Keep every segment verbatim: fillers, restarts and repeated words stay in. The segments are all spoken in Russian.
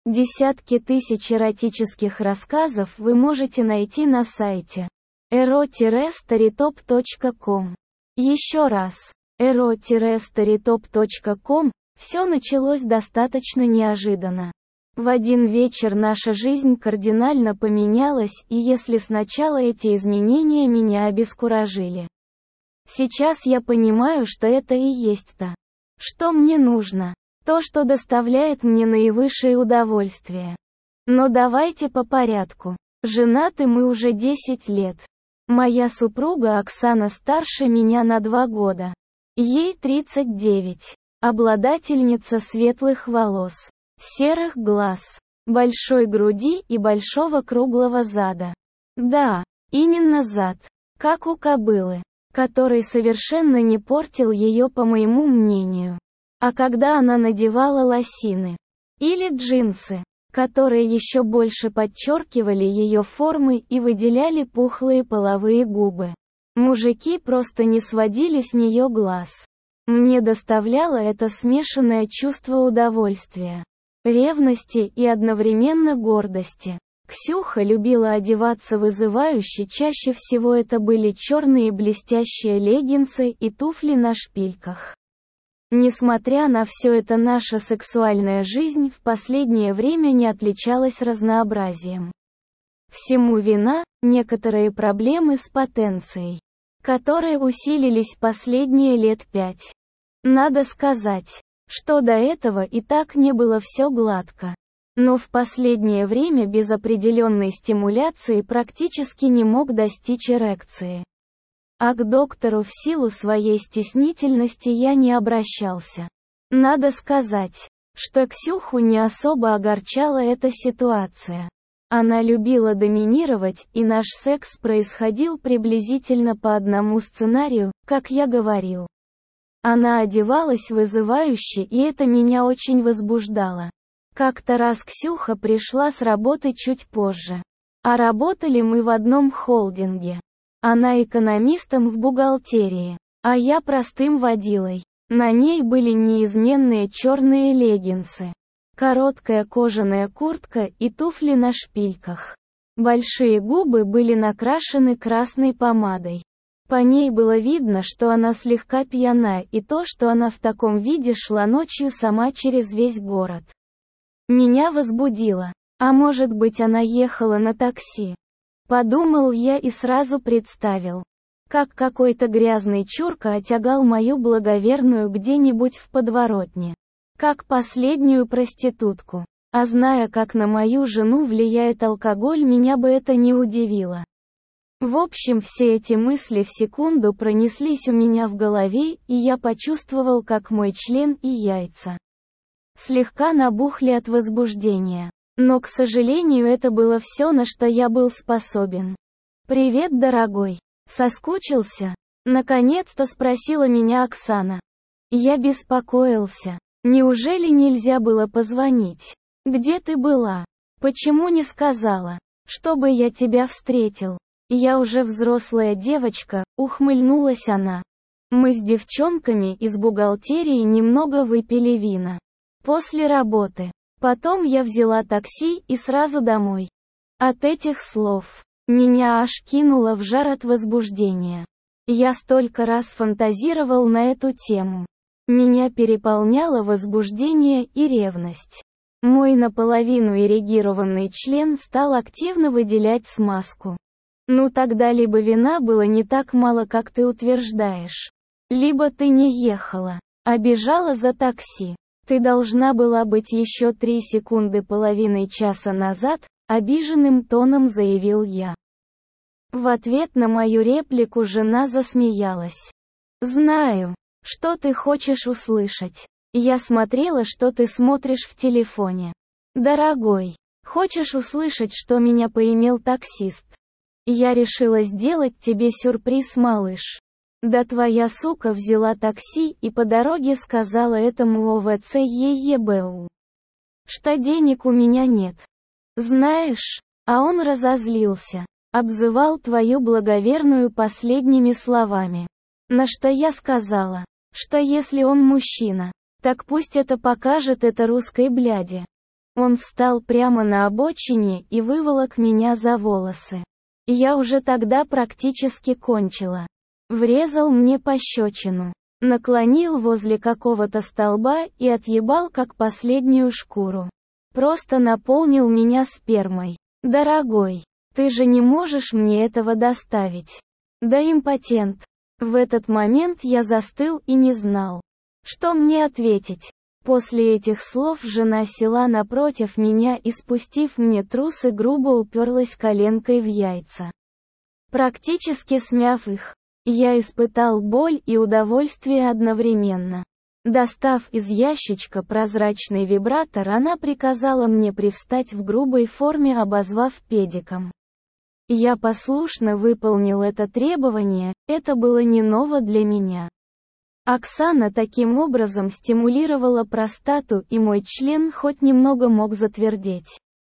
Десятки тысяч эротических рассказов вы можете найти на сайте эро старитоп точка ком. Еще раз, эро старитоп точка ком. Все началось достаточно неожиданно. В один вечер наша жизнь кардинально поменялась, и если сначала эти изменения меня обескуражили, сейчас я понимаю, что это и есть то, что мне нужно, то, что доставляет мне наивысшее удовольствие. Но давайте по порядку. Женаты мы уже десять лет. Моя супруга Оксана старше меня на два года. Ей тридцать девять. Обладательница светлых волос, серых глаз, большой груди и большого круглого зада. Да, именно зад, как у кобылы, который совершенно не портил ее, по моему мнению. А когда она надевала лосины или джинсы, которые еще больше подчеркивали ее формы и выделяли пухлые половые губы, мужики просто не сводили с нее глаз. Мне доставляло это смешанное чувство удовольствия, ревности и одновременно гордости. Ксюха любила одеваться вызывающе, чаще всего это были черные блестящие леггинсы и туфли на шпильках. Несмотря на все это, наша сексуальная жизнь в последнее время не отличалась разнообразием. Всему вина – некоторые проблемы с потенцией, которые усилились последние лет пять. Надо сказать, что до этого и так не было все гладко. Но в последнее время без определенной стимуляции практически не мог достичь эрекции. А к доктору в силу своей стеснительности я не обращался. Надо сказать, что Ксюху не особо огорчала эта ситуация. Она любила доминировать, и наш секс происходил приблизительно по одному сценарию, как я говорил. Она одевалась вызывающе, и это меня очень возбуждало. Как-то раз Ксюха пришла с работы чуть позже. А работали мы в одном холдинге. Она экономистом в бухгалтерии, а я простым водилой. На ней были неизменные черные леггинсы, короткая кожаная куртка и туфли на шпильках. Большие губы были накрашены красной помадой. По ней было видно, что она слегка пьяна, и то, что она в таком виде шла ночью сама через весь город, меня возбудило. А может быть, она ехала на такси? Подумал я и сразу представил, как какой-то грязный чурка отягал мою благоверную где-нибудь в подворотне, как последнюю проститутку. А зная, как на мою жену влияет алкоголь, меня бы это не удивило. В общем, все эти мысли в секунду пронеслись у меня в голове, и я почувствовал, как мой член и яйца слегка набухли от возбуждения. Но, к сожалению, это было все, на что я был способен. «Привет, дорогой. Соскучился?» Наконец-то спросила меня Оксана. Я беспокоился. Неужели нельзя было позвонить? «Где ты была? Почему не сказала, чтобы я тебя встретил?» «Я уже взрослая девочка», — ухмыльнулась она. Мы с девчонками из бухгалтерии немного выпили вина. После работы. Потом я взяла такси и сразу домой. От этих слов меня аж кинуло в жар от возбуждения. Я столько раз фантазировал на эту тему. Меня переполняло возбуждение и ревность. Мой наполовину эрегированный член стал активно выделять смазку. Ну тогда либо вина было не так мало, как ты утверждаешь, либо ты не ехала, а бежала за такси. Ты должна была быть еще три секунды половиной часа назад, обиженным тоном заявил я. В ответ на мою реплику жена засмеялась. Знаю, что ты хочешь услышать. Я смотрела, что ты смотришь в телефоне. Дорогой, хочешь услышать, что меня поимел таксист? Я решила сделать тебе сюрприз, малыш. Да твоя сука взяла такси и по дороге сказала этому ОВЦ ЕЕБУ, что денег у меня нет. Знаешь, а он разозлился, обзывал твою благоверную последними словами. На что я сказала, что если он мужчина, так пусть это покажет это русской бляде. Он встал прямо на обочине и выволок меня за волосы. Я уже тогда практически кончила. Врезал мне пощечину. Наклонил возле какого-то столба и отъебал как последнюю шкуру. Просто наполнил меня спермой. Дорогой, ты же не можешь мне этого доставить. Да импотент. В этот момент я застыл и не знал, что мне ответить. После этих слов жена села напротив меня и, спустив мне трусы, грубо уперлась коленкой в яйца, практически смяв их. Я испытал боль и удовольствие одновременно. Достав из ящичка прозрачный вибратор, она приказала мне привстать в грубой форме, обозвав педиком. Я послушно выполнил это требование, это было не ново для меня. Оксана таким образом стимулировала простату, и мой член хоть немного мог затвердеть.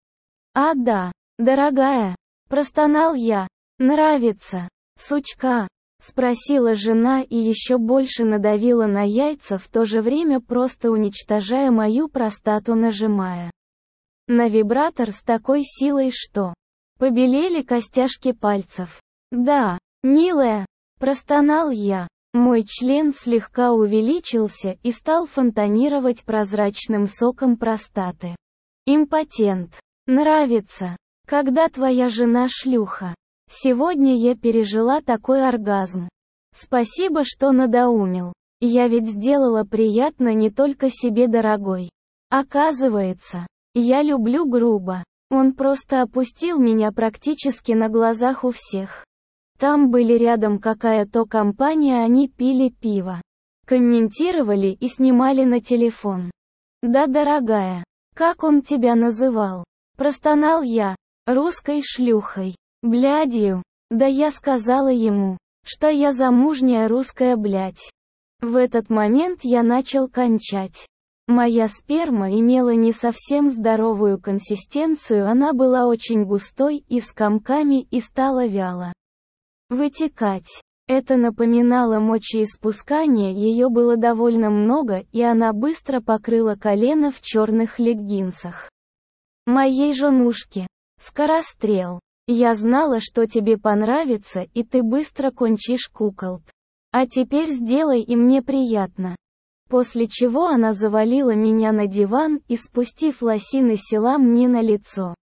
«А да, дорогая», — простонал я. «Нравится, сучка?» — спросила жена и еще больше надавила на яйца, в то же время просто уничтожая мою простату, нажимая на вибратор с такой силой, что побелели костяшки пальцев. «Да, милая», — простонал я. Мой член слегка увеличился и стал фонтанировать прозрачным соком простаты. «Импотент. Нравится, когда твоя жена шлюха. Сегодня я пережила такой оргазм. Спасибо, что надоумил. Я ведь сделала приятно не только себе, дорогой. Оказывается, я люблю грубо. Он просто опустил меня практически на глазах у всех. Там были рядом какая-то компания, они пили пиво, комментировали и снимали на телефон. «Да, дорогая, как он тебя называл?» — простонал я. «Русской шлюхой. Блядью». Да я сказала ему, что я замужняя русская блядь. В этот момент я начал кончать. Моя сперма имела не совсем здоровую консистенцию, она была очень густой и с комками и стала вяло вытекать. Это напоминало мочеиспускание, ее было довольно много, и она быстро покрыла колено в черных леггинсах моей женушки. «Скорострел. Я знала, что тебе понравится, и ты быстро кончишь, куколд. А теперь сделай и мне приятно». После чего она завалила меня на диван и, спустив лосины, села мне на лицо.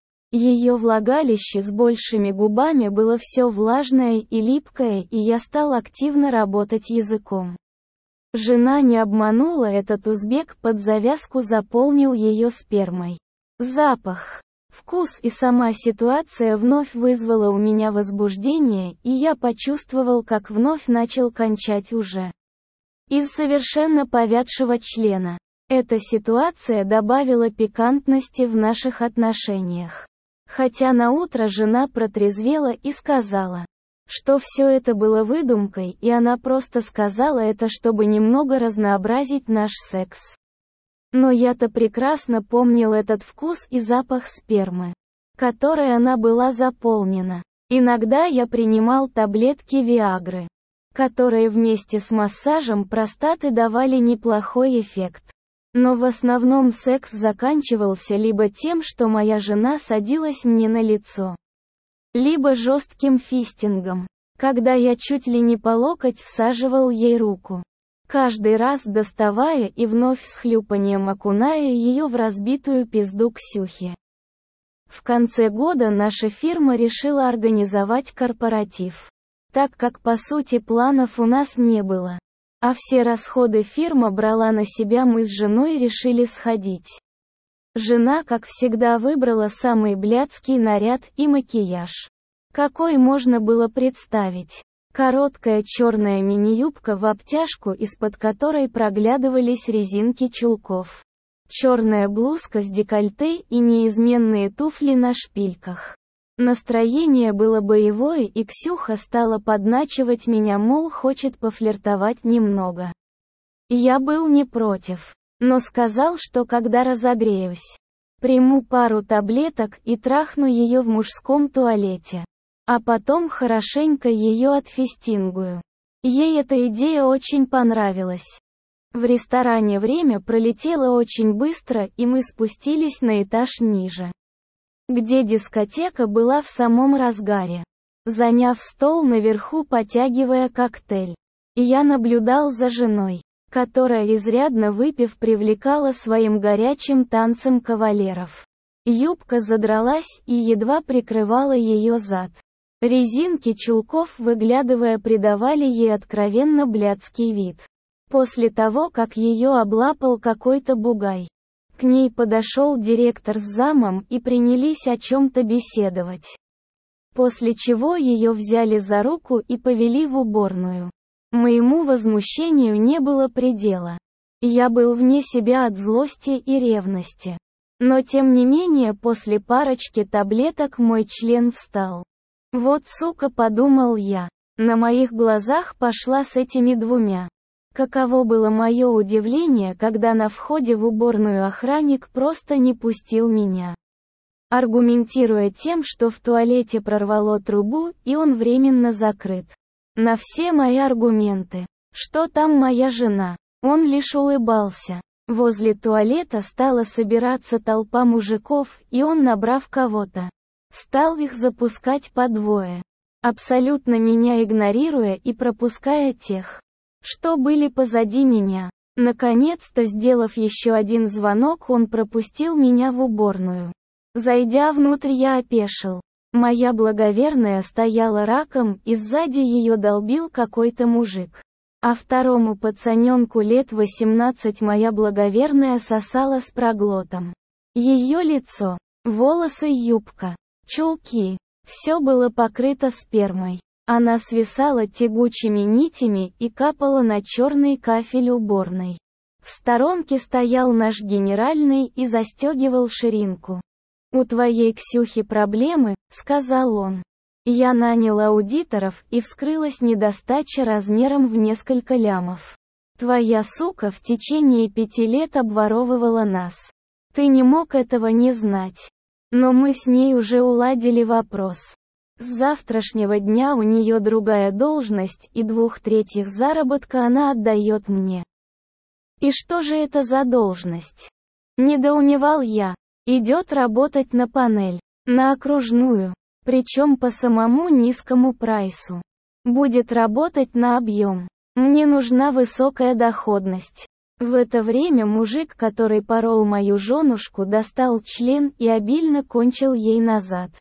Ее влагалище с большими губами было все влажное и липкое, и я стал активно работать языком. Жена не обманула, этот узбек под завязку заполнил ее спермой. Запах, вкус и сама ситуация вновь вызвала у меня возбуждение, и я почувствовал, как вновь начал кончать уже из совершенно повядшего члена. Эта ситуация добавила пикантности в наших отношениях. Хотя наутро жена протрезвела и сказала, что все это было выдумкой, и она просто сказала это, чтобы немного разнообразить наш секс. Но я-то прекрасно помнил этот вкус и запах спермы, которой она была заполнена. Иногда я принимал таблетки Виагры, которые вместе с массажем простаты давали неплохой эффект. Но в основном секс заканчивался либо тем, что моя жена садилась мне на лицо, либо жестким фистингом, когда я чуть ли не по локоть всаживал ей руку, каждый раз доставая и вновь с хлюпанием окуная ее в разбитую пизду Ксюхи. В конце года наша фирма решила организовать корпоратив, так как по сути планов у нас не было. А все расходы фирма брала на себя, мы с женой решили сходить. Жена, как всегда, выбрала самый блядский наряд и макияж, какой можно было представить. Короткая черная мини-юбка в обтяжку, из-под которой проглядывались резинки чулков. Черная блузка с декольте и неизменные туфли на шпильках. Настроение было боевое, и Ксюха стала подначивать меня, мол, хочет пофлиртовать немного. Я был не против, но сказал, что когда разогреюсь, приму пару таблеток и трахну ее в мужском туалете. А потом хорошенько ее отфистингую. Ей эта идея очень понравилась. В ресторане время пролетело очень быстро, и мы спустились на этаж ниже, где дискотека была в самом разгаре. Заняв стол наверху, потягивая коктейль, я наблюдал за женой, которая, изрядно выпив, привлекала своим горячим танцем кавалеров. Юбка задралась и едва прикрывала ее зад. Резинки чулков, выглядывая, придавали ей откровенно блядский вид. После того, как ее облапал какой-то бугай, к ней подошел директор с замом и принялись о чем-то беседовать. После чего ее взяли за руку и повели в уборную. Моему возмущению не было предела. Я был вне себя от злости и ревности. Но тем не менее, после парочки таблеток мой член встал. Вот сука, подумал я. На моих глазах пошла с этими двумя. Каково было мое удивление, когда на входе в уборную охранник просто не пустил меня, аргументируя тем, что в туалете прорвало трубу, и он временно закрыт. На все мои аргументы, что там моя жена, он лишь улыбался. Возле туалета стала собираться толпа мужиков, и он, набрав кого-то, стал их запускать по двое, абсолютно меня игнорируя и пропуская тех, что были позади меня. Наконец-то, сделав еще один звонок, он пропустил меня в уборную. Зайдя внутрь, я опешил. Моя благоверная стояла раком, и сзади ее долбил какой-то мужик. А второму пацаненку лет восемнадцать моя благоверная сосала с проглотом. Ее лицо, волосы, юбка, чулки — все было покрыто спермой. Она свисала тягучими нитями и капала на черный кафель уборной. В сторонке стоял наш генеральный и застегивал ширинку. «У твоей Ксюхи проблемы», — сказал он. Я нанял аудиторов, и вскрылась недостача размером в несколько лямов. Твоя сука в течение пяти лет обворовывала нас. Ты не мог этого не знать. Но мы с ней уже уладили вопрос. С завтрашнего дня у нее другая должность, и двух третьих заработка она отдает мне. И что же это за должность? Недоумевал я. Идет работать на панель, на окружную, причем по самому низкому прайсу. Будет работать на объем. Мне нужна высокая доходность. В это время мужик, который порол мою женушку, достал член и обильно кончил ей назад.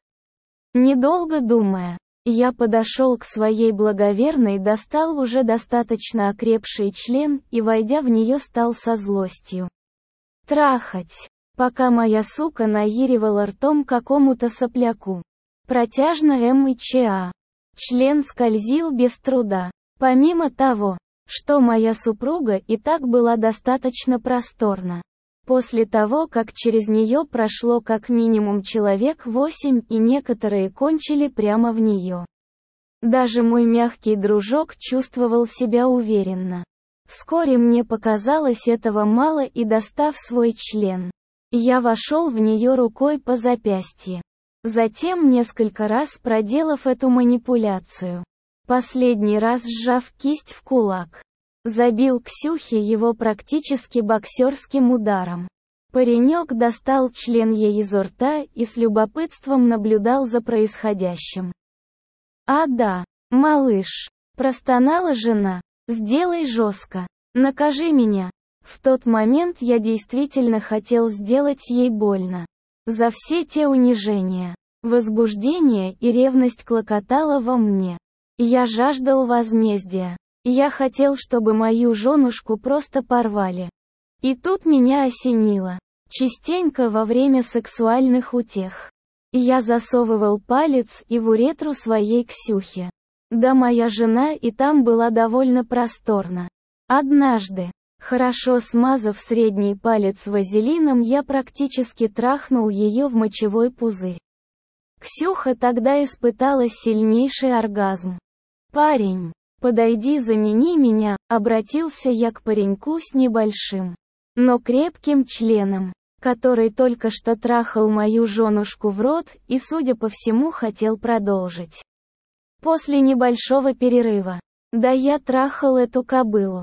Недолго думая, я подошел к своей благоверной, достал уже достаточно окрепший член и, войдя в нее, стал со злостью трахать, пока моя сука наиривала ртом какому-то сопляку. Протяжно МЧА. Член скользил без труда. Помимо того, что моя супруга и так была достаточно просторна. После того, как через нее прошло как минимум человек восемь, и некоторые кончили прямо в нее. Даже мой мягкий дружок чувствовал себя уверенно. Вскоре мне показалось этого мало, и, достав свой член, я вошел в нее рукой по запястье. Затем, несколько раз проделав эту манипуляцию, последний раз сжав кисть в кулак, забил Ксюхе его практически боксерским ударом. Паренек достал член ей изо рта и с любопытством наблюдал за происходящим. «А да, малыш», — простонала жена, — «сделай жестко, накажи меня». В тот момент я действительно хотел сделать ей больно. За все те унижения, возбуждение и ревность клокотало во мне. Я жаждал возмездия. Я хотел, чтобы мою женушку просто порвали. И тут меня осенило. Частенько во время сексуальных утех я засовывал палец и в уретру своей Ксюхи. Да, моя жена и там была довольно просторна. Однажды, хорошо смазав средний палец вазелином, я практически трахнул ее в мочевой пузырь. Ксюха тогда испытала сильнейший оргазм. «Парень, подойди, замени меня», — обратился я к пареньку с небольшим, но крепким членом, который только что трахал мою женушку в рот и, судя по всему, хотел продолжить. После небольшого перерыва. Да я трахал эту кобылу.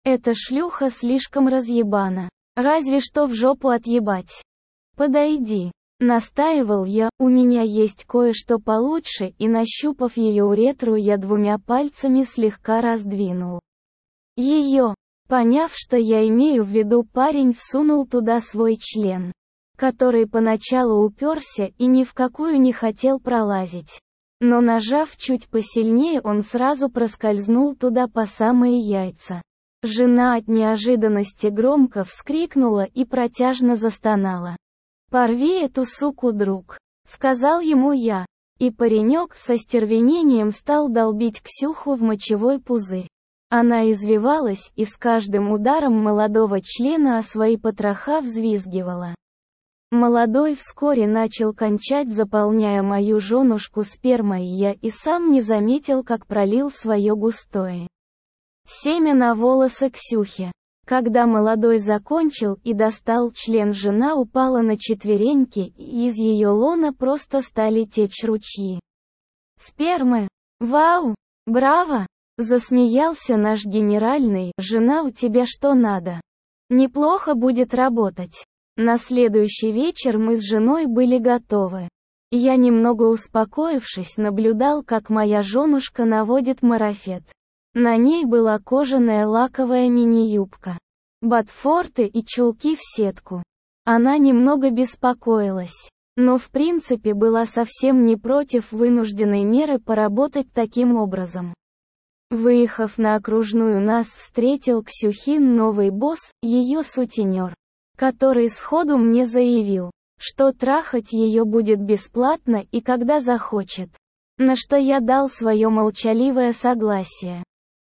Эта шлюха слишком разъебана. Разве что в жопу отъебать. Подойди. Настаивал я, у меня есть кое-что получше, и нащупав ее уретру, я двумя пальцами слегка раздвинул ее. Поняв, что я имею в виду, парень всунул туда свой член, который поначалу уперся и ни в какую не хотел пролазить. Но нажав чуть посильнее, он сразу проскользнул туда по самые яйца. Жена от неожиданности громко вскрикнула и протяжно застонала. «Порви эту суку, друг», — сказал ему я. И паренек со стервенением стал долбить Ксюху в мочевой пузырь. Она извивалась и с каждым ударом молодого члена о свои потроха взвизгивала. Молодой вскоре начал кончать, заполняя мою женушку спермой, я и сам не заметил, как пролил свое густое семя на волосы Ксюхи. Когда молодой закончил и достал член, жена упала на четвереньки, и из ее лона просто стали течь ручьи спермы. «Вау! Браво!» — засмеялся наш генеральный. «Жена, у тебя что надо? Неплохо будет работать». На следующий вечер мы с женой были готовы. Я, немного успокоившись, наблюдал, как моя женушка наводит марафет. На ней была кожаная лаковая мини-юбка, ботфорты и чулки в сетку. Она немного беспокоилась, но в принципе была совсем не против вынужденной меры поработать таким образом. Выехав на окружную, нас встретил Ксюхин новый босс, ее сутенер, который сходу мне заявил, что трахать ее будет бесплатно и когда захочет. На что я дал свое молчаливое согласие.